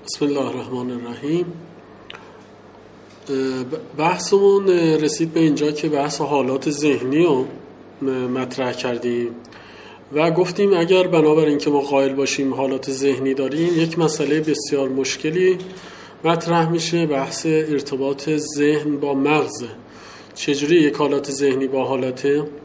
بسم الله الرحمن الرحیم. بحثمون رسید به اینجا که بحث حالات ذهنی رو مطرح کردیم و گفتیم اگر بنابراین که ما قائل باشیم حالات ذهنی داریم، یک مسئله بسیار مشکلی مطرح میشه، بحث ارتباط ذهن با مغز. چجوری یک حالات ذهنی با حالات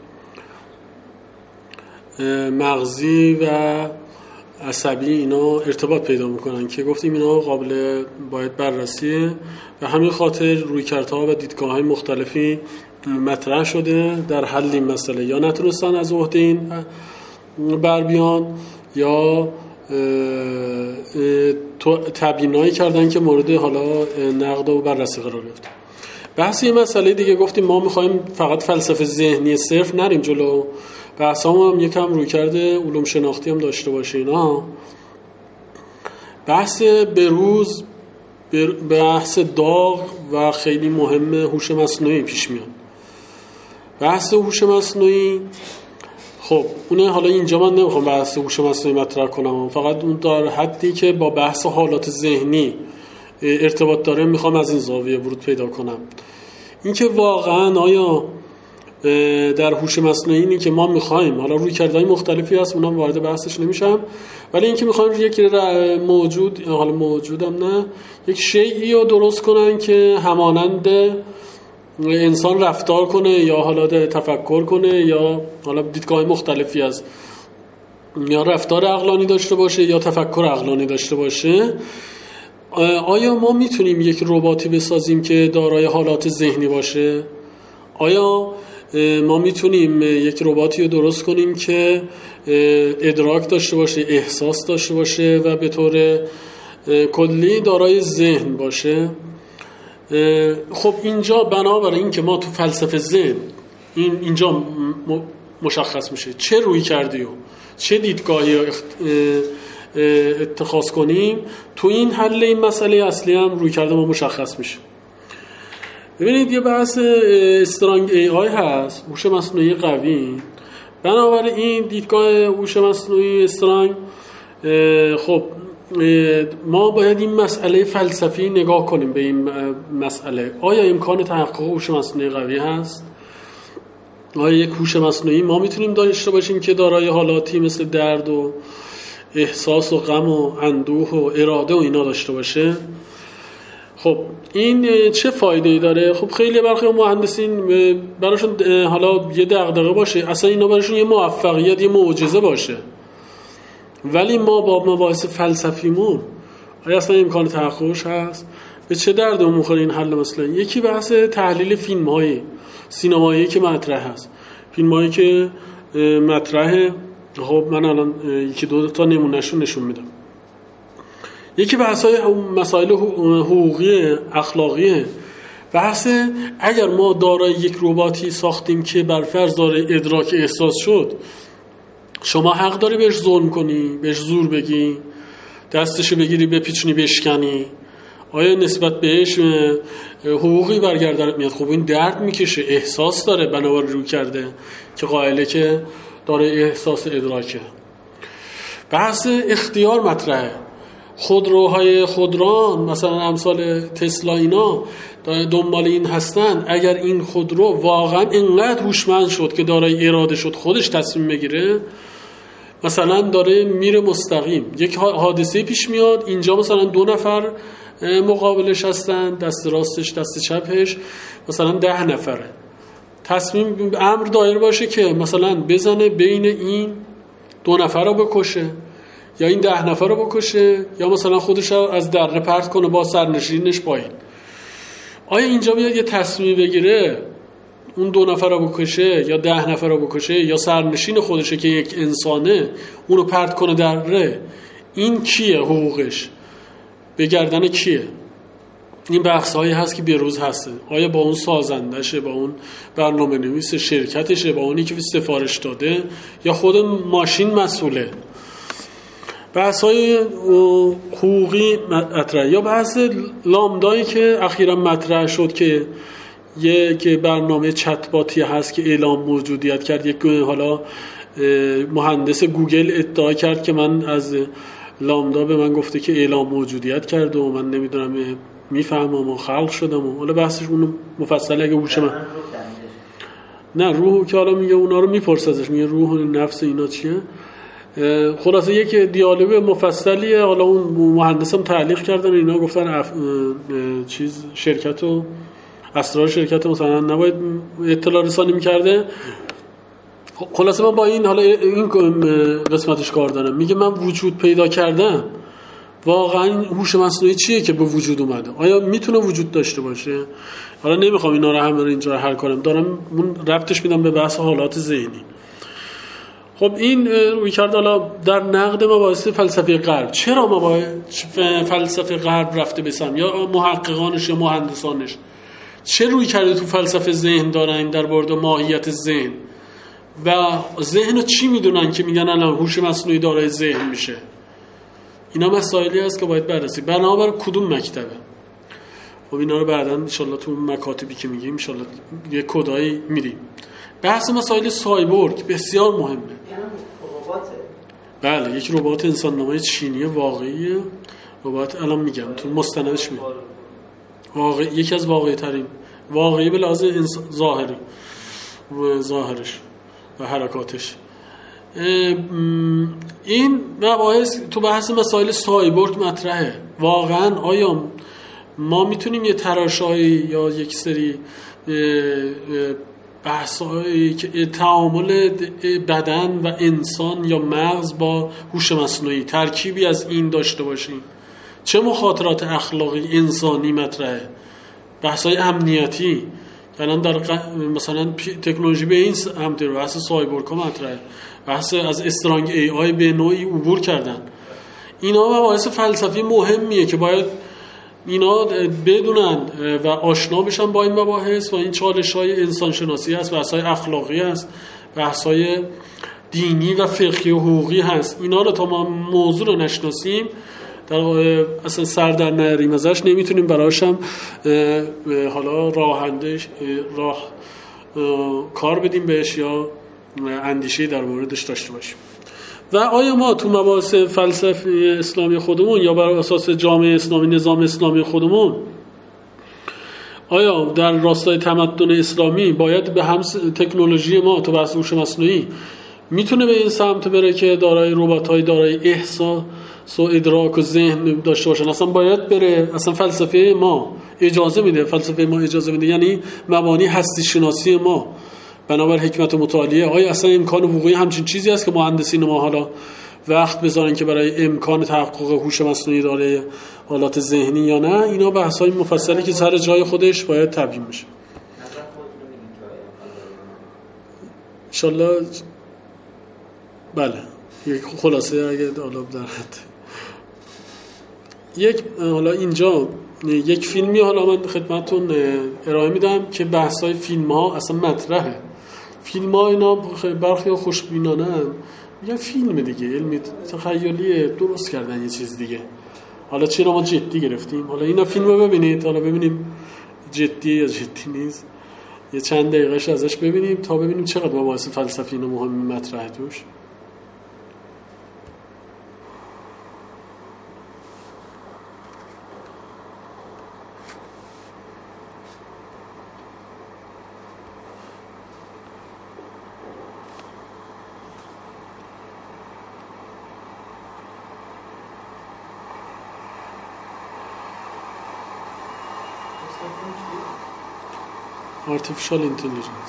مغزی و عصبی اینا ارتباط پیدا میکنن که گفتیم اینا قابل باید بررسیه و همین خاطر رویکردها و دیدگاه‌های مختلفی مطرح شده در حل این مسئله. یا نتونستن از عهده این بر بیان یا تبیینایی کردن که مورد حالا نقد و بررسی قرار گرفت. بحث این مسئله دیگه گفتیم ما میخوایم فقط فلسفه ذهنی صرف نریم جلو، بحثامون هم یکم رویکرد علوم شناختی هم داشته باشه. اینا بحث بروز، بحث داغ و خیلی مهم هوش مصنوعی پیش میاد. بحث هوش مصنوعی خب اونه، حالا اینجا من نمیخوام بحث هوش مصنوعی مطرح کنم، فقط اون در حدی که با بحث حالات ذهنی ارتباط داره میخوام از این زاویه ورود پیدا کنم. اینکه واقعا آیا در هوش مصنوعی اینی که ما میخوایم، حالا رویکردهای مختلفی هست اونم وارد بحثش نمیشم، ولی اینکه میخوایم یک موجود، حالا موجودم نه، یک شیئی رو درست کنن که همانند انسان رفتار کنه یا حالا تفکر کنه یا حالا دیدگاه مختلفی از یا رفتار عقلانی داشته باشه یا تفکر عقلانی داشته باشه. آیا ما میتونیم یک رباتی بسازیم که دارای حالات ذهنی باشه؟ آیا ما میتونیم یک رباتی رو درست کنیم که ادراک داشته باشه، احساس داشته باشه و به طور کلی دارای ذهن باشه؟ خب اینجا بنابراین این که ما تو فلسفه ذهن اینجا مشخص میشه چه روی کردی و چه دیدگاهی اتخاذ کنیم. تو این حل این مسئله اصلی هم روی کرده ما مشخص میشه. ببینید یه بحث استرانگ ای آی هست، هوش مصنوعی قوی. بنابراین دیدگاه هوش مصنوعی استرانگ، خب ما باید این مسئله فلسفی نگاه کنیم به این مسئله. آیا امکان تحقق هوش مصنوعی قوی هست؟ آیا یک هوش مصنوعی ما میتونیم داشته باشیم که دارای حالاتی مثل درد و احساس و غم و اندوه و اراده و اینا داشته باشه؟ خب این چه فایده‌ای داره؟ خب خیلی برخی مهندسین براشون حالا یه دغدغه باشه، اصلا اینا براشون یه موفقیت، یه معجزه باشه، ولی ما با مباحث فلسفیمون آیا اصلا امکان تحققش هست؟ به چه دردمون می‌خوره این حل مسئله؟ یکی بحث تحلیل فیلم‌های سینمایی که مطرح هست، فیلم‌هایی که مطرحه. خب من الان یکی دو تا نمونهشون نشون میدم. یکی بحث‌های مسائل حقوقی اخلاقیه. بحث اگر ما دارای یک رباتی ساختیم که بر فرض داره ادراک احساس شد، شما حق داری بهش ظلم کنی، بهش زور بگی، دستشو بگیری بپیچونی بشکنی؟ آیا نسبت بهش حقوقی برگردارت میاد؟ خب این درد میکشه، احساس داره، بنابراین رو کرده که قائله که داره احساس ادراکه. بحث اختیار مطرحه. خودروهای خودران مثلا امثال تسلا اینا دنبال این هستن، اگر این خودرو واقعا اینقدر هوشمند شد که دارای اراده شد خودش تصمیم بگیره، مثلا داره میره مستقیم، یک حادثه پیش میاد، اینجا مثلا 2 نفر مقابلش هستن، دست راستش دست چپش، مثلا 10 نفره، تصمیم امر دایر باشه که مثلا بزنه بین این 2 نفر رو بکشه یا این 10 نفر رو بکشه یا مثلا خودش رو از دره پرت کنه با سرنشینش پایین. آیا اینجا بیاد یه تصمیم بگیره اون 2 نفر رو بکشه یا 10 نفر رو بکشه یا سرنشین خودشه که یک انسانه اونو پرت کنه دره؟ این کیه؟ حقوقش به گردن کیه؟ این بحث هایی هست که بروز هسته. آیا با اون سازندشه، با اون برنامه نویس شرکتشه، با اونی که سفارش داده، یا خود ماشین مسئوله؟ بحث های حقوقی مطرح. یا بحث لامدایی که اخیرا مطرح شد که یک برنامه چت باتی هست که اعلام موجودیت کرد. یک حالا مهندس گوگل ادعا کرد که من از لامدا به من گفته که اعلام موجودیت کرده و من نمیدونم میفهمم و خلق شدم و حالا بحثش اونو مفصل اگه هوش من نه روح که حالا میگه اونا رو میپرسه ازش، میگه روح و نفس اینا چیه. خلاصه یک دیالوگ مفصلیه. حالا اون مهندسم تعلیق کردن اینا، گفتن چیز شرکت و اسرار شرکت مثلا نباید اطلاع رسانی میکرده. خلاصه من با این حالا این قسمتش کار دارم. میگه من وجود پیدا کردم، واقعا هوش مصنوعی چیه که به وجود اومده؟ آیا میتونه وجود داشته باشه؟ حالا نمیخوام اینا رو همه رو اینجا حل کنم، دارم اون ربطش میدم به بحث حالات ذهنی. خب این روی کرد حالا در نقد مباحث فلسفه غرب. چرا مباحث فلسفه غرب رفته به سم، یا محققانش یا مهندسانش چه روی کرده تو فلسفه ذهن دارن در مورد ماهیت ذهن و ذهن رو چی میدونن که میگن الان هوش مصنوعی دارای ذهن میشه؟ اینا مسائلی هست که باید بررسی. بنابر کدوم مکتبه؟ خب اینا رو بعداً ان شاءالله تو مکاتبی که میگیم ان شاءالله یه کدایی میریم. بحث مسائل سایبورگ بسیار مهمه. بله، یک ربات انسان نمای چینی واقعیه. ربات الان میگم تو مستندش میگم واقعی، یکی از واقعی ترین، واقعی به لحاظ ظاهرش و حرکاتش. این مباحث تو بحث مسائل سایبورگ مطرحه. واقعا آیا ما میتونیم یه تراشایی یا یک سری بحثایی که تعامل بدن و انسان یا مغز با هوش مصنوعی ترکیبی از این داشته باشیم؟ چه مخاطرات اخلاقی انسانی مطرحه؟ بحث‌های امنیتی الان در مثلا تکنولوژی به این سمت رو، بحث سایبورگ ها مطرحه، بحث از استرانگ ای آی به نوعی عبور کردن. اینا مباحث فلسفی مهمیه که باید اینا بدونن و آشنا بشن با این مباحث و این چالش‌های انسانشناسی هست، بحث‌های اخلاقی هست، بحث‌های دینی و فقهی و حقوقی هست. اینا رو تا ما موضوع رو نشناسیم در اصلا سر در نریم ازش، نمیتونیم براش هم حالا راه کار بدیم بهش یا اندیشه در موردش داشته باشیم. و آیا ما تو مباحث فلسفه اسلامی خودمون یا بر اساس جامعه اسلامی، نظام اسلامی خودمون، آیا در راستای تمدن اسلامی باید به هم تکنولوژی ما تو بحث هوش مصنوعی میتونه به این سمت بره که دارای ربات‌های دارای احساس و ادراک و ذهن داشته باشن؟ اصلا باید بره؟ اصلا فلسفه ما اجازه میده؟ فلسفه ما اجازه میده؟ یعنی مبانی هستی شناسی ما بنابر حکمت و مطالعه، آیا اصلا امکان وقوعی همچین چیزی هست که مهندسین ما حالا وقت بذارن که برای امکان تحقق هوش مصنوعی داره حالات ذهنی یا نه؟ اینا بحث‌های مفصلی که سر جای خودش باید تبیین بشه. انشالله بله، یک خلاصه اگه حالا در حد یک حالا اینجا یک فیلمی حالا من خدمتتون ارائه میدم که بحث‌های فیلم‌ها اصلا مطرحه. فیلم‌ها اینا برخی خوشبینانه میگن فیلم دیگه، علمی تخیلیه، درست کردن یه چیز دیگه. حالا چرا ما جدی گرفتیم؟ حالا اینا فیلمو ببینید، حالا ببینیم جدی یا جدی نیست. یه چند دقیقه‌اش ازش ببینیم تا ببینیم چقدر مباحث فلسفی اینا مهم مطرحه توش. Artificial Intelligence.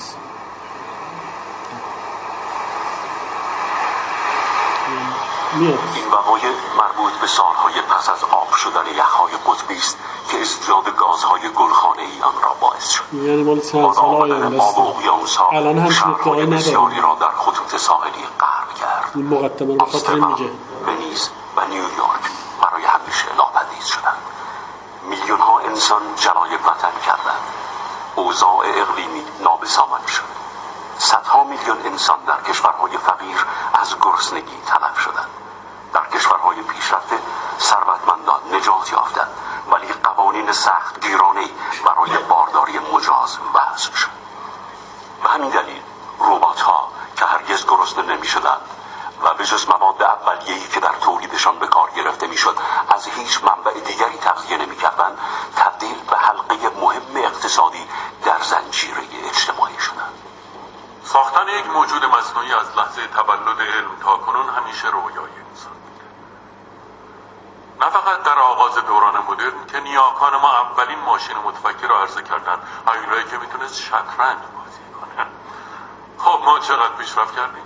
این وقایع مربوط به سالهای پس از آب شدن یخهای قطبی است که ازدیاد گازهای گلخانه‌ای آن را باعث شد. یعنی مال چند سال آینده است. الان هم شرایط بسیاری را در خطوط ساحلی غرق کرد. این مقدمه رو خاطر میگه. ونیز و نیویورک برای همیشه ناپدید شدند. میلیون‌ها انسان جلایه وطن کردند. اوضاع اقلیمی نابسامان شد. صدها میلیون انسان در کشورهای فقیر از گرسنگی تلف شدند. در کشورهای پیشرفته ثروتمندان نجات یافتند، ولی قوانین سخت گیرانه‌ای برای بارداری مجاز وضع شد. به همین دلیل ربات‌ها که هرگز گرسنه نمی‌شدند و به جز مواد اولیه‌ای که در تولیدشان به کار گرفته میشد از هیچ منبع دیگری تغذیه نمی‌کردند، تبدیل به حلقه مهم اقتصادی در زنجیره اجتماعی شدند. ساختن یک موجود مصنوعی از لحظه تولد علم تا کنون همیشه رویای انسان بود. نه فقط در آغاز دوران مدرن که نیاکان ما اولین ماشین متفکر را عرضه کردند، هیولایی که میتونست شطرنج بازی کنه. خب ما چقدر پیشرفت کردیم؟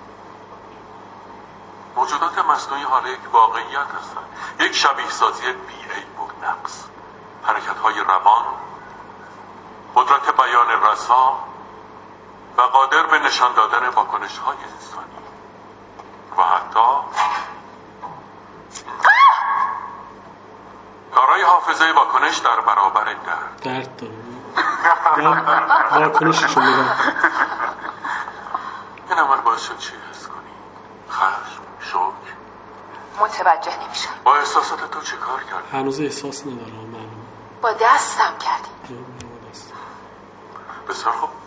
موجودات مصنوعی حالا یک واقعیت هستند، یک شبیه سازی بی‌عیب و نقص، حرکت‌های روان، قدرت بیان رسا و قادر به نشان دادن واکنش‌های انسانی و حتی دارای حافظه واکنش در برابر درد داره. واکنششو میدن. این عمل باعث شد چی حس کنی؟ خشم، شوک؟ متوجه نمیشم. با احساسات تو چه کار کردی؟ هنوز احساس نداره معلومه. با دستم کردی. بسیار خوب.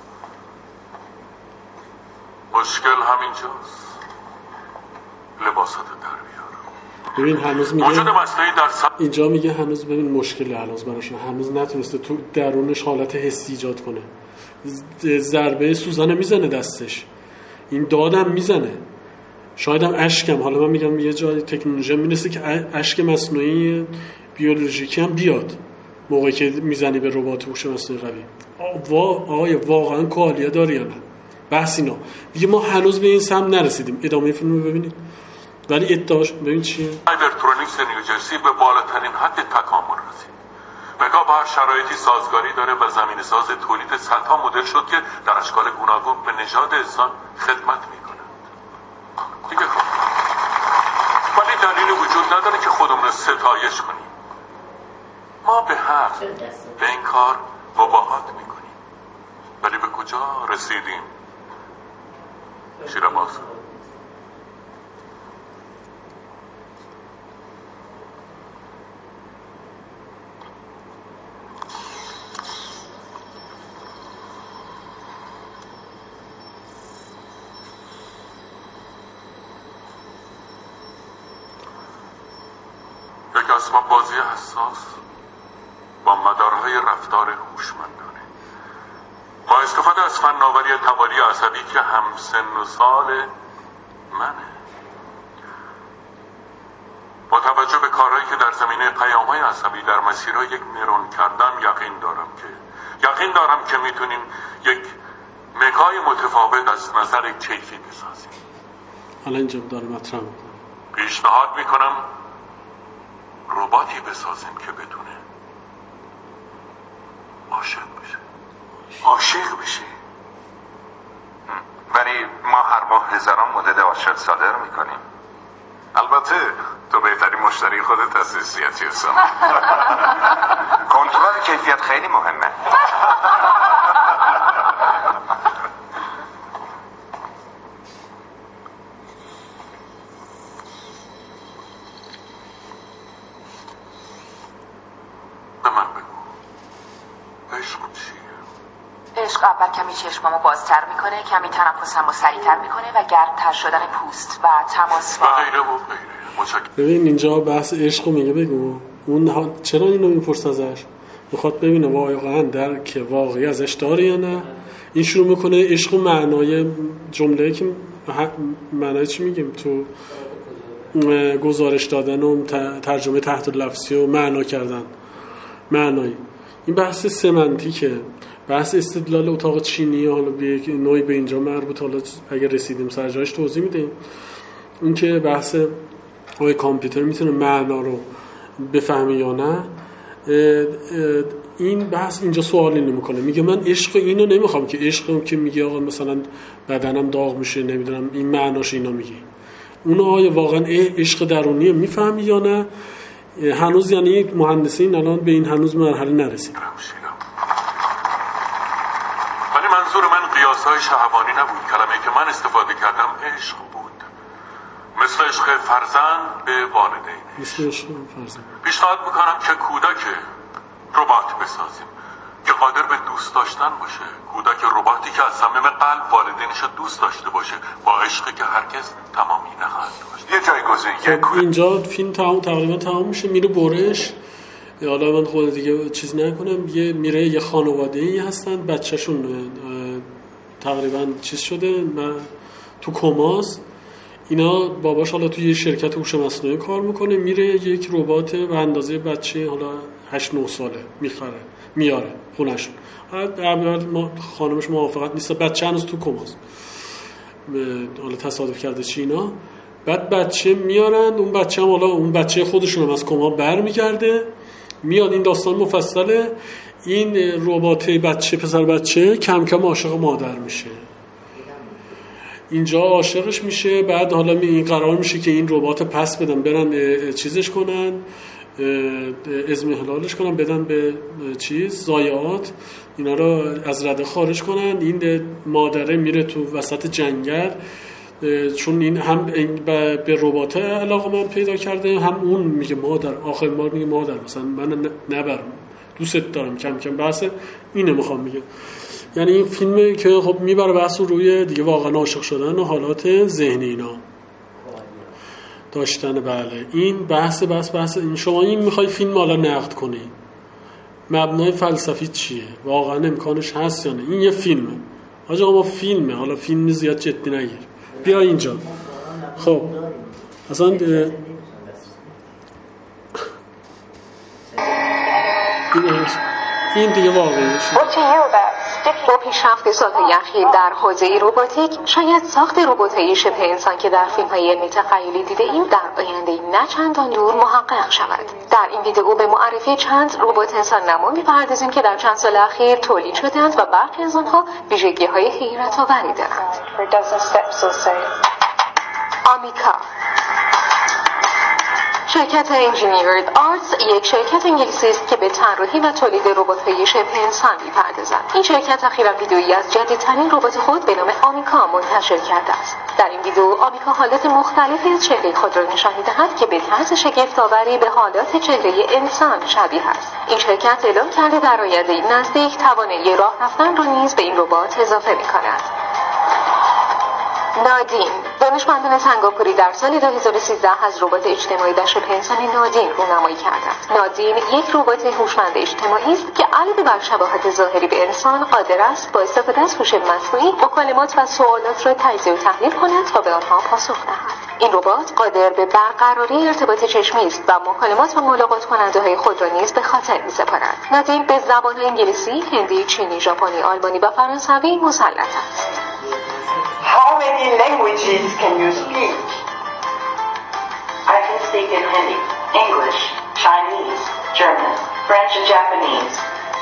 مشکل همینجاست. لباساتو در بیار. ببین هنوز میگه موجود مصنوعی در اینجا میگه هنوز ببین مشکل هنوز براشون، هنوز نتونسته تو درونش حالت حسی ایجاد کنه. ضربه سوزن میزنه دستش، این دادم میزنه، شاید هم اشکم، حالا من میگم یه جای تکنولوژی میرسه که اشک مصنوعی بیولوژیکی هم بیاد موقعی که میزنی به ربات هوش مصنوعی قوی. آیا واقعا کوالیه داره یا نه؟ بحث اینا دیگه. ما هنوز به این سمت نرسیدیم. ادامه فیلم رو ببینید. ولی ادعاش ببین چیه؟ الکترونیکس نیوجرسی به بالاترین حد تکامل رسید. مگا با هر شرایطی سازگاری داره و زمین ساز تولید صدها مدل شد که در اشکال گوناگون به نژاد انسان خدمت میکنه. دیگه خب ولی دلیلی وجود نداره که خودمون رو ستایش کنیم. ما به حق به این کار مباهات میکنیم. ولی به کجا رسیدیم؟ شیرماز یک اسباب بازی حساس با مدارهای رفتار هوشمندانه با استفاده از فناوری توالی عصبی که هم سن و سال منه، با توجه به کارهایی که در زمینه پیام‌های عصبی در مسیرهای یک نورون کردم یقین دارم که میتونیم یک مکای متفاوت از نظر کیفی بسازیم. حالا اینجا داره مطرح میکنه. پیشنهاد میکنم رباتی بسازیم که بتونه عاشق بشه. ولی ما هر ماه هزاران مدل عاشق صادر میکنیم. البته تو بهترین مشتری خودت هستی سیاتی حسام. کنترل کیفیت خیلی مهمه. به من بگو عشق چیه؟ عشق اول کمی چشمامو بازتر میکنه، کمی تنفسمو سریعتر میکنه و گرمتر شدن پوست و تماس و غیره. متشکرم. ببین اینجا بحث عشق رو میگه. بگو اون چرا اینو میپرس ازش؟ میخواد ببینه واقعا درک واقعی ازش داره یا نه. این شروع میکنه عشق و معنای جمله که معنای چی میگیم تو گزارش دادن و ترجمه تحت لفظی و معنا کردن، معنایی. این بحث سمنتیکه، بحث استدلال اتاق چینی. حالا به یک نوعی به اینجا مربوط، حالا اگر رسیدیم سر جاش توضیح میدیم. اون که بحث آیا کامپیوتر میتونه معنا رو بفهمه یا نه. این بحث اینجا سوالی نمیکنه. میگه من عشق اینو نمیخوام که عشق که میگه آقا مثلا بدنم داغ میشه نمیدونم این معناش اینا میگه. اونو آیا واقعا عشق درونی میفهمی یا نه؟ هنوز یعنی مهندسین الان به این هنوز مرحله نرسید. ولی منظور من قیاس‌های شهوانی نبود. کلمه‌ای که من استفاده کردم عشق بود، مثل عشق فرزند به والدین. مثل عشق فرزند. پیشنهاد میکنم که کودک ربات بسازیم که قادر به دوست داشتن باشه. کودک رباتی که از صمیم قلب والدینش رو دوست داشته باشه، با عشقی که هرگز تمامی نخواهد داشت. یه جایگزین خب اینجا فیلم تقریبا تمام میشه، میره برش. حالا من خود دیگه چیز نکنم، میره یه خانواده‌ای هستن، بچه‌شون تقریبا چیز شده، تو کماست. اینا باباش حالا توی یه شرکت هوش مصنوعی کار میکنه، میره یک ربات به اندازه بچه حالا 8-9 ساله میاره خونه‌شون. خانمش موافقت نیست، بچه هنوز تو کماست، حالا تصادف کرده چی اینا. بعد بچه میارن، اون بچه هم حالا اون بچه خودشون هم از کما برمیگرده میاد. این داستان مفصله. این رباته بچه، پسر بچه کم کم عاشق مادر میشه، اینجا عاشقش میشه. بعد حالا این قرار میشه که این ربات پس بدن، برن چیزش کنن، اضمحلالش کنن، بدن به ضایعات، اینا رو از رده خارج کنن. این مادره میره تو وسط جنگل، چون این هم به ربات علاقه من پیدا کرده، هم اون میگه مادر، آخرین بار میگه مادر مثلا من نبرم، دوست دارم. کم کم بحث اینه میخوام میگه. یعنی این فیلمه که خب میبره بحث رو روی دیگه واقعا عاشق شدن و حالات ذهنی اینا داشتن. بله این بحث این. شما این میخوای فیلم حالا نقد کنی، مبنای فلسفی چیه، واقعا امکانش هست یا نه؟ این یه فیلمه آقا، ما فیلمه، حالا فیلم زیاد جدی نگیر. بیا اینجا. خب اصلا این دیگه واقعیشه. با پیشرفت سال‌های اخیر در حوزه رباتیک، شاید ساخت ربات‌های شبه انسان که در فیلم‌های علمی تخیلی دیده‌ایم در آینده نه چندان دور محقق شود. در این ویدئو به معرفی چند ربات انسان نما می‌پردازیم که در چند سال اخیر تولید شده‌اند و برخی از آنها ویژگی‌های حیرت‌آوری دارند. آمیکا، شرکت انجینیرد آرتس یک شرکت انگلیسی است که به طراحی و تولید ربات‌های شبه انسان می‌پردازد. این شرکت اخیراً ویدئویی از جدیدترین ربات خود به نام آمیکا منتشر کرده است. در این ویدئو آمیکا حالات مختلفی از چهره خود را نشان می‌دهد که به طرز شگفت‌آوری به حالات چهره انسان شبیه است. این شرکت اعلام کرده در آینده نزدیک توانایی راه رفتن را نیز به این ربات اضافه می‌کند. نادین، دانشمندان سنگاپوری در سال 2013 از ربات اجتماعی در شبه انسان نادین رونمایی کردند. نادین یک ربات هوشمند اجتماعی است که علاوه بر شباهت ظاهری به انسان، قادر است با استفاده از هوش مصنوعی مکالمات و سوالات را تجزیه و تحلیل کند و به آنها پاسخ دهد. این ربات قادر به برقراری ارتباط چشمی است و مکالمات و ملاقات کننده‌های خود را نیز به خاطر می‌سپارد. نادین به زبان‌های انگلیسی، هندی، چینی، ژاپنی، آلمانی و فرانسوی مسلط است. How many languages can you speak? I can speak in Hindi, English, Chinese, German, French and Japanese.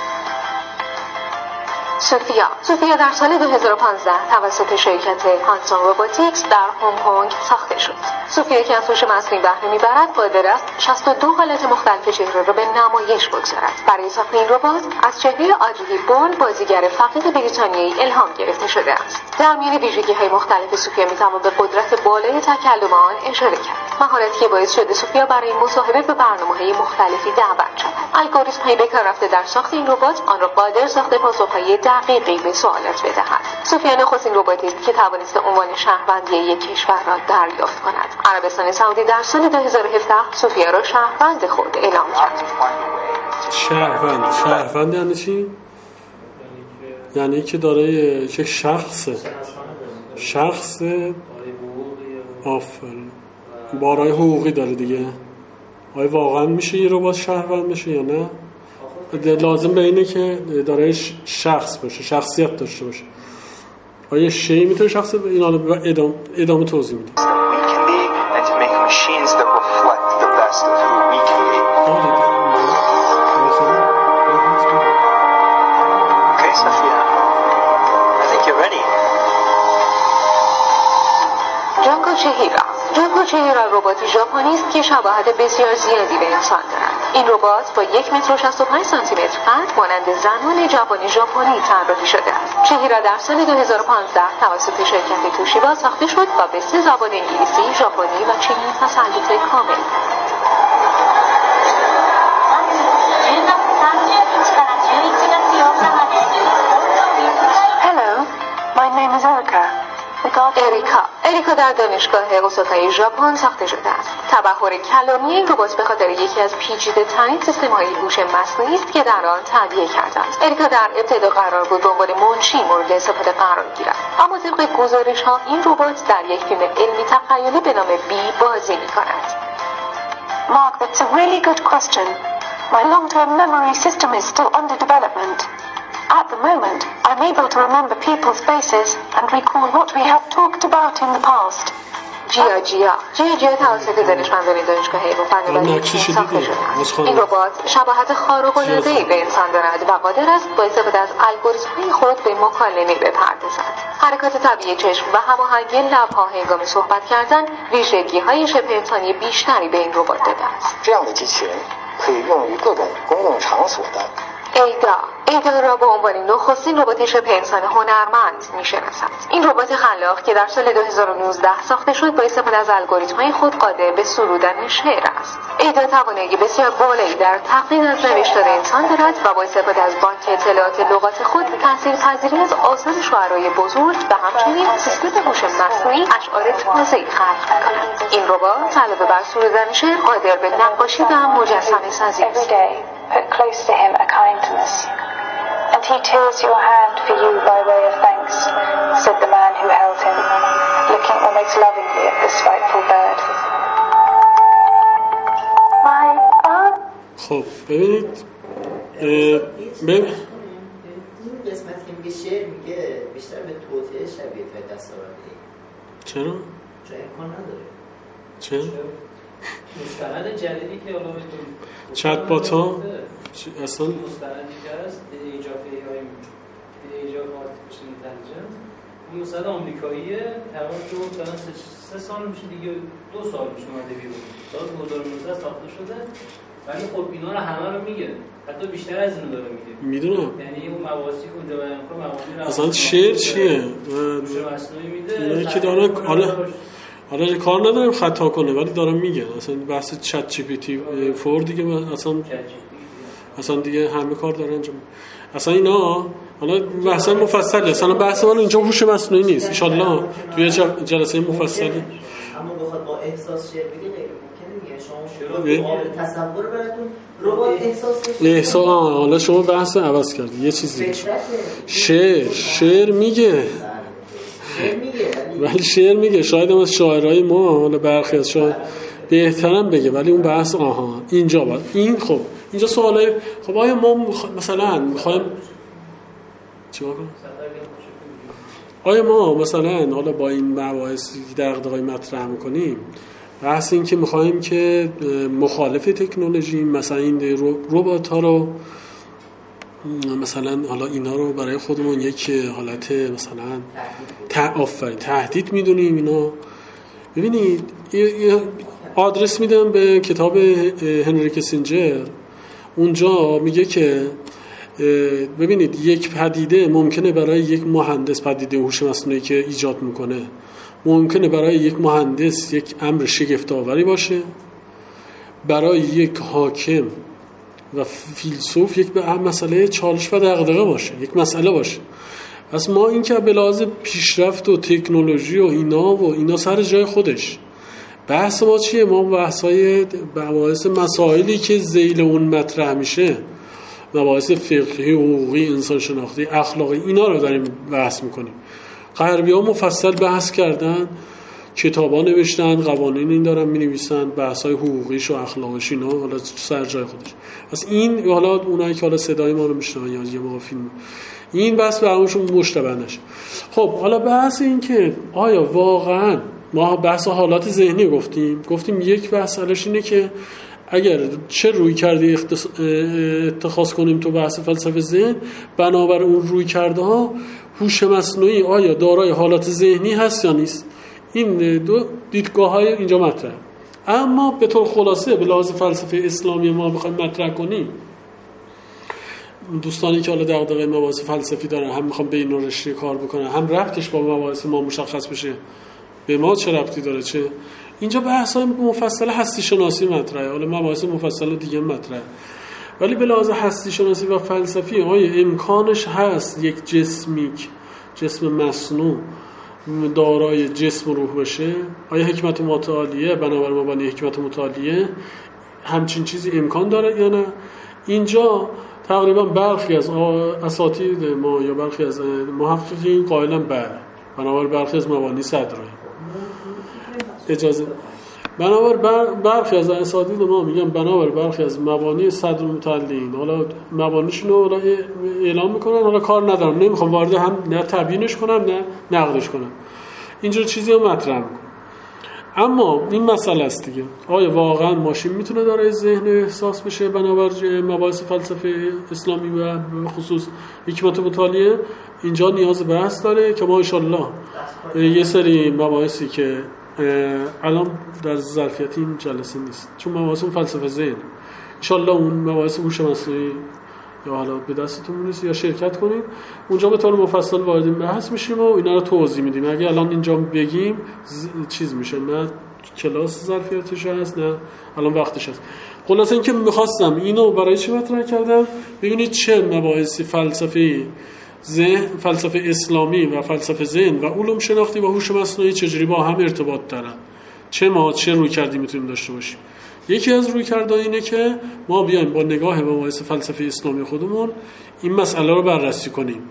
سوفیا در سال 2015 توسط شرکت هانسون روباتیکس در هنگ کنگ ساخته شد. سوفیا که از هوش مصنوعی بهره می‌برد، قادر است 62 حالت مختلف چهره را به نمایش بگذارد. برای ساخت این ربات از چهره آدری هیپبورن، بازیگر فقید بریتانیایی، الهام گرفته شده است. در میان ویژگی‌های مختلف سوفیا می‌توان به قدرت بالای تکلم آن اشاره کرد. مهارتی که باعث شده سوفیا برای مصاحبه به برنامه‌های مختلفی دعوت شود. الگوریتم‌های به کار رفته در ساخت این ربات آن را قادر ساخت پاسخ‌های دقیقی به سوالات بدهد. سوفیا نخستین رباتی است که توانسته عنوان شهروندی یک کشور را دریافت کند. عربستان سعودی در سال 2017 سوفیا را شهروند خود اعلام کرد. شهروند یعنی چی؟ یعنی که داره یک شخص بارای حقوقی داره دیگه. آیا واقعا میشه یه ربات شهروند بشه یا نه؟ لازم به اینه که داره شخص باشه، شخصیت داشته باشه. آیا شی میتونه شخص این حالا ادامه توضیح میده. جانگو چهیرا رباتی ژاپنی است که شباهت بسیار زیادی به انسان دارد. این ربات با 1.65 سانتیمتر قد مانند زنان ژاپنی طراحی شده است. چهیرا در سال 2015 توسط شرکت توشیبا ساخته شد و به 3 زبان انگلیسی، ژاپنی و چینی تسلط کامل دارد. اریکا در دانشگاه اوساکای ژاپن ساخته شده است. تبحر کلامی این ربات به خاطر یکی از پیچیده‌ترین سیستم‌های هوش مصنوعی است که در آن تعبیه کردند. اریکا در ابتدا قرار بود به عنوان منشی مورد استفاده قرار گیرد، اما طبق گزارش‌ها این ربات در یک فیلم علمی تخیلی به نام بی بازی می‌کند. Mark, that's a really good question. My long-term memory system is still under development. At the moment, I'm able to remember people's faces and recall what we have talked about in the past. جیا توسط دانشمندان دانشگاه حیوان فناوری چین ساخته شده است. این ربات شباهت خارق‌العاده‌ای به انسان دارد و قادر است با استفاده از الگوریتم‌های خود به مکالمه بپردازد. حرکات طبیعی چشم و هماهنگی لب‌ها هنگام صحبت کردن ویژگی‌های شبه انسانی بیشتری به این ربات داده است. 这样的机器人可以用于各种公共场所的 ایدا را به عنوان نخستین ربات شبه انسان هنرمند می‌شناسند. این ربات خلاق که در سال 2019 ساخته شد با استفاده از الگوریتم‌های خود قادر به سرودن شعر است. ایدا توانایی بسیار بالایی در تقلید از نوشتار انسان دارد و با استفاده از بانک اطلاعات لغات خود تاثیرپذیری از آثار شاعرای بزرگ و همچنین سیستم هوش مصنوعی اشعار تازه‌ای خلق می‌کند. این ربات علاوه بر سرودن شعر قادر به نقاشی و مجسمه‌سازی است. Put close to him a kindness, and he tears your hand for you by way of thanks, said the man who held him, looking almost lovingly at the spiteful bird. My aunt. خب ببینید این قسمت که میگه شعر میگه بیشتر به توطئه شبیه به دستاوردی. چرا؟ چون امکان نداره. چرا؟ مستند جدیدی که حالا بهتون چت بات ها اصلا مستندی که هست ایجاف AI ایجاف آرتفیشال اینتلیجنس، این مستند آمریکاییه، تقریبا مثلا 3 سال میشه دیگه، 2 سال میشه اومده بیرون، سال 2019 ساخته شده، ولی خب اینا رو همه رو میگه، حتی بیشتر از اینو داره میگه. میدونم یعنی اون مواسی که اونجا بیان کنه مواسی اصلا شعر چیه؟ مصنوعی میده که داره حالا کار ندارم خطا کنه ولی دارم میگه اصلا بحث چت جی پی تی 4 دیگه اصلا دیگه همه کار داره انجام. اصلا اینا حالا بحث مفصله، اصلا بحث من اینجا هوش مصنوعی نیست، ان شاء الله توی جلسه مفصله. اما بخواد با احساس شعر بگه غیر ممکنه دیگه. شما قابل تصور براتون ربات احساس بشه. حالا شما بحث عوض کردی یه چیزی شعر میگه ولی شعر میگه شاید هم از شاعرای ما حالا برخی از شاعر بهترم بگه، ولی اون بحث اینجا باید این خب اینجا سوالای خب آیا ما مثلا میخوایم چیکار کنیم؟ آیا ما مثلا حالا با این مباحثی که دغدغه‌ای مطرح می‌کنیم بحث این که میخوایم که مخالف تکنولوژی مثلا این ربات‌ها رو مثلا حالا اینا رو برای خودمون یک حالت مثلا تهدید میدونیم اینا. ببینید آدرس میدم به کتاب هنری کیسینجر، اونجا میگه که ببینید یک پدیده ممکنه برای یک مهندس، پدیده هوش مصنوعی که ایجاد میکنه ممکنه برای یک مهندس یک امر شگفت‌آوری باشه، برای یک حاکم و فیلسوف یک به مسئله چالش و دغدغه باشه، یک مسئله باشه. پس ما این که به لحاظ پیشرفت و تکنولوژی و اینا سر جای خودش، بحث ما چیه؟ ما بحث مسائلی که ذیل اون مطرح میشه، مباحث فقهی، حقوقی، انسان شناختی، اخلاقی، اینا رو داریم بحث میکنیم. غربی‌ها مفصل بحث کردن، کتابا نوشتن، قوانین این دارن مینویسن، بحث‌های حقوقیش و اخلاقیش اینا حالا سر جای خودش. پس این حالا اونایی که حالا صدای ما رو میشنون یا یه موقع فیلم، این بحث برامون مشتبه نشه. خب حالا بحث این که آیا واقعا ما بحث حالات ذهنی گفتیم یک بحث علش اینه که اگر چه روی کردی اتخاذ کنیم تو بحث فلسفه ذهن، بنابر اون روی کرده ها هوش مصنوعی آیا دارای حالات ذهنی هست یا نیست. این دو دیدگاه های اینجا مطرح. اما به طور خلاصه به لحاظ فلسفه اسلامی ما بخوایم مطرح کنیم، دوستانی که حالا دغدغه مباحث فلسفی دارن، هم میخوام به این رشته کار بکنن، هم ربطش با مباحث ما مشخص بشه، به ما چه ربطی داره، چه اینجا بحث‌های مفصل هستی شناسی مطرحه، حالا مباحث مفصل دیگه مطرحه. ولی به لحاظ هستی شناسی و فلسفی آیا امکانش هست یک جسم مصنوع دارای جسم و روح باشه، آیا حکمت متعالیه بنابر مبانی حکمت متعالیه همچین چیزی امکان داره یا نه؟ اینجا تقریبا برخی از اساتید ما یا برخی از محققین قائلن بله، بنابر برخی از مبانی صدرایی اجازه، بنابر برخی از اساتید ما میگن بنابر برخی از مبانی صدر متعلین، حالا مبانیشون رو اعلام میکنن، حالا کار ندارم نمیخوام وارد هم نه تبیینش کنم نه نقدش کنم، اینجور چیزی رو مطرح میکنم. اما این مسئله است دیگه، آیا واقعا ماشین میتونه دارای ذهن و احساس بشه بنابر مباحث فلسفه اسلامی و به خصوص حکمت متعالیه؟ اینجا نیاز بحث داره که ما انشالله یه سری مباحثی که الان در ظرفیت این جلسه نیست چون مباحث اون فلسفه ذهن، انشالله اون مباحث هوش مصنوعی یا حالا به دستتون میرسه یا شرکت کنید اونجا به طور مفصل وارد این بحث میشیم و اینا رو توضیح میدیم. اگه الان اینجا بگیم چیز میشه، نه کلاس ظرفیتش هست نه الان وقتش هست. خلاصه اینکه میخواستم اینو برای چی مطرح کردم، ببینید چه مباحثی فلسفه ذهن، فلسفه اسلامی و فلسفه ذهن و علوم شناختی و هوش مصنوعی چجوری با هم ارتباط دارن، چه روی کردی میتونیم داشته باشیم. یکی از روی کردها اینه که ما بیایم با نگاه به مباحث فلسفه اسلامی خودمون این مسئله رو بررسی کنیم.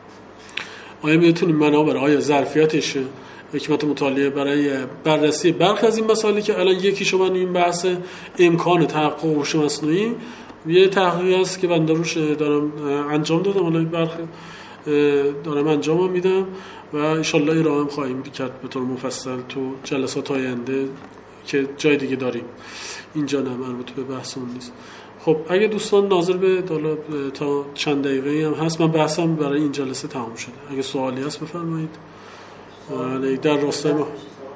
آیا میتونیم منابع، آیا ظرفیتش حکمت مطالعه برای بررسی برخی از این مسائلی که الان یکیشو من این بحث امکان تحقق هوش مصنوعی، یه تحقیقی است که من دارم انجام دادم، الان برخی دارم انجام میدم و ان شاء الله ارائه خواهیم کرد به طور مفصل تو جلسات آینده که جای دیگه داریم، اینجا نه مربوط به بحثمون نیست. خب اگه دوستان ناظر به تا چند دقیقه هم هست، من بحثم برای این جلسه تمام شده، اگه سوالی هست بفرمایید. در راستای ما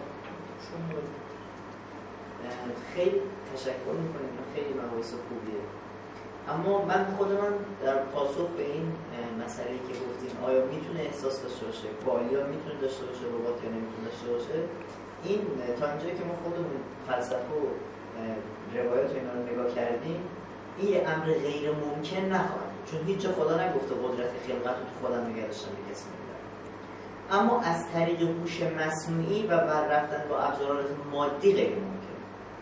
خیلی تشکر میکنیم، خیلی مباحث خوبیه، اما من در پاسخ به این مسئله که گفتیم آیا میتونه احساس داشته باشه، آیا میتونه داشته باشه ربات یا نمیتونه داشته باشه، این تا اینجایی که ما خودمون فلسفه و روایات و اینا رو نگاه کردیم این یه امر غیر ممکن نخواهد، چون هیچ جا خدا نگفته قدرت خلقت رو تو خودم نگه داشتن به کسی نمیدن. اما از طریق هوش مصنوعی و بر رفتن با ابزارات مادی غیر ممکن.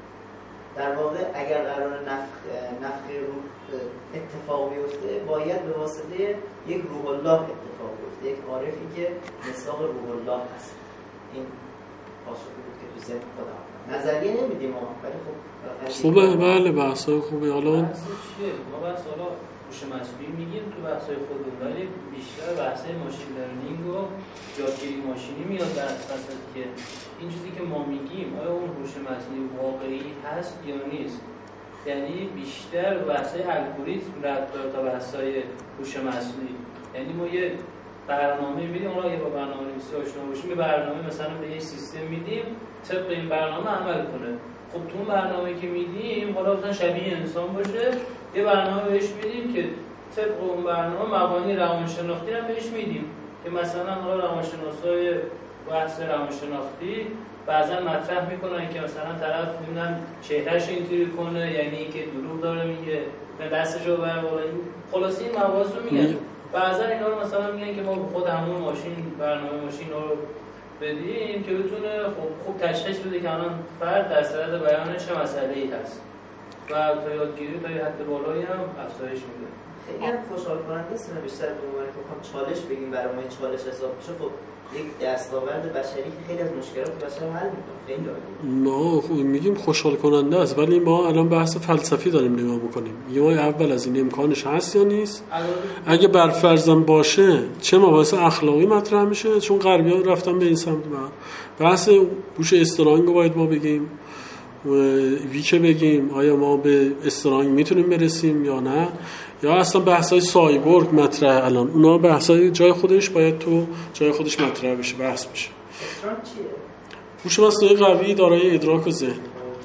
در واقع اگر قرار نفخ روح اتفاق بیفته باید به واسطه یک روح الله اتفاق بیفته، یک عارفی که مصداق روح الله هست. این پاسخی بود که تو ذهن خودم نظریه نمیدیم ولی خب خوبه، بله بحثای خوبه. حالا ما بحث حالا هوش مصنوعی میگیم تو بحثای خودمون، ولی بیشتر بحثای ماشین لرنینگ و یادگیری ماشینی میاد در اساس که این چیزی که ما میگیم آیا اون هوش مصنوعی واقعی هست یا نیست. یعنی بیشتر بحثای الگوریتم ربط داره تا بحثای هوش مصنوعی. یعنی ما یه برنامه میدیم، اون رو با برنامه‌نویسی آشنا باشیم، یه برنامه مثلا به یه سیستم میدیم طبق این برنامه عمل کنه. خب تو برنامه‌ای که میدیم حالا مثلا شبیه انسان باشه، یه برنامه بهش میدیم که طبق اون برنامه مبانی روانشناختی رو بهش میدیم که مثلا حالا روانشناسای بحث روانشناختی بعضا مطرح میکنن که مثلا طرف میبینن چهرهش اینطوری کنه یعنی اینکه دروغ داره میگه، دستشو بر بالا، خلاصه این مباحث رو میگن. بعضا اینا رو مثلا میگن که ما خود همون ماشین برنامه ماشین رو بدیم که بتونه خوب تشخیص بده که الان فرد در صدد بیان چه مسئله‌ای هست و تا یادگیری تا حد بالایی هم افزایش میده. خیلی هم خوشحال کننده است. بیشتر به عنوان که چالش بگیم برای ما چالش حساب میشه، خب یک دستاورد بشری که خیلی از مشکلات بشر حل میکنه. خیلی عالی. ما میگیم خوشحال کننده است، ولی ما الان بحث فلسفی داریم نگاه میکنیم. یا اول از این امکانش هست یا نیست. اگه بر فرضم باشه چه مباحث اخلاقی مطرح میشه، چون غربی‌ها رفتن به این سمت. بحث هوش استرانگ رو باید ما بگیم، ویکه بگیم آیا ما به استرانگ میتونیم برسیم یا نه، یا اصلا بحثای سایبورگ مطرح الان، اونا بحثای جای خودش باید تو جای خودش مطرح بشه، بحث بشه. استرانگ چیه؟ هوش مصنوعی قوی دارای ادراک و ذهن.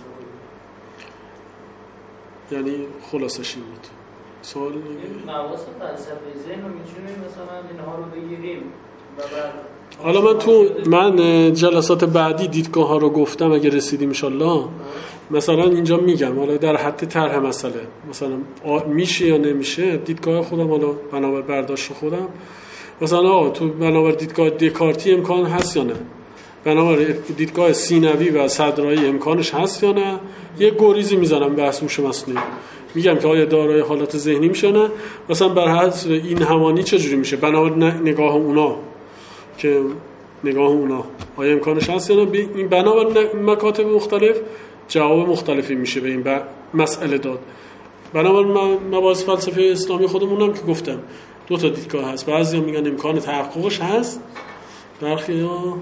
یعنی خلاصش این بود. سوال دیگه مباحث فلسفه ذهن رو میتونیم مثلا اینها رو بگیریم و حالا من جلسات بعدی دیدگاه ها رو گفتم، اگه رسیدیم انشالله مثلا اینجا میگم حالا در حد طرح مسئله مثلا میشه یا نمیشه، دیدگاه خودم حالا بنابر برداشت خودم مثلا تو بنابر دیدگاه دکارتی امکان هست یا نه، بنابر دیدگاه سینوی و صدرایی امکانش هست یا نه. یه گریزی میزنم بحث هوش مصنوعی، میگم که آیا دارای حالات ذهنی میشه نه، مثلا بر حسب این همانی چجوری میشه بنابر نگاه اونا، که نگاه اونا آیا امکانش هست یا نه. این بنابر مکاتب مختلف جواب مختلفی میشه به این مسئله داد. بنابر مباحث فلسفه اسلامی خودمونم که گفتم دو تا دیدگاه هست، بعضیا میگن امکان تحققش هست، برخی‌ها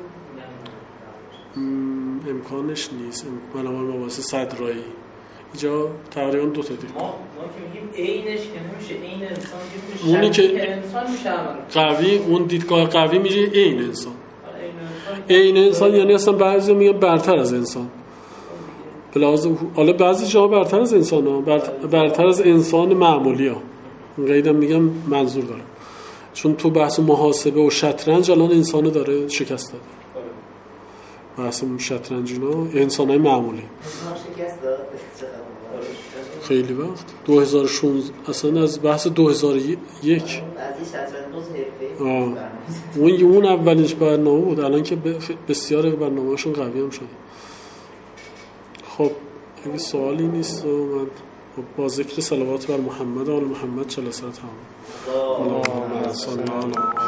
امکانش نیست. بنابر مباحث صدرایی اینجا تقریبا دو تا دیدگاه. ما که میگیم عینش که نمیشه، عین انسان که اونی میشه، که انسان میشه قوی، اون دیدگاه قوی میشه عین انسان. عین انسان یعنی اصلا بعضی میگن برتر از انسان. حالا بعضی جاها برتر از انسان ها، برتر از انسان معمولی ها، این قیدم میگم منظور دارم، چون تو بحث محاسبه و شطرنج الان انسانو داره شکست داده. بحث شطرنج اینا انسان های معمولی خیلی وقت 2016 اصلا از بحث 2001 اون اولینش برنامه بود، الان که بسیار برنامه‌شون قوی هم شده. خب اگه سوالی نیست من با ذکر صلوات بر محمد و آل محمد جلسه تمام.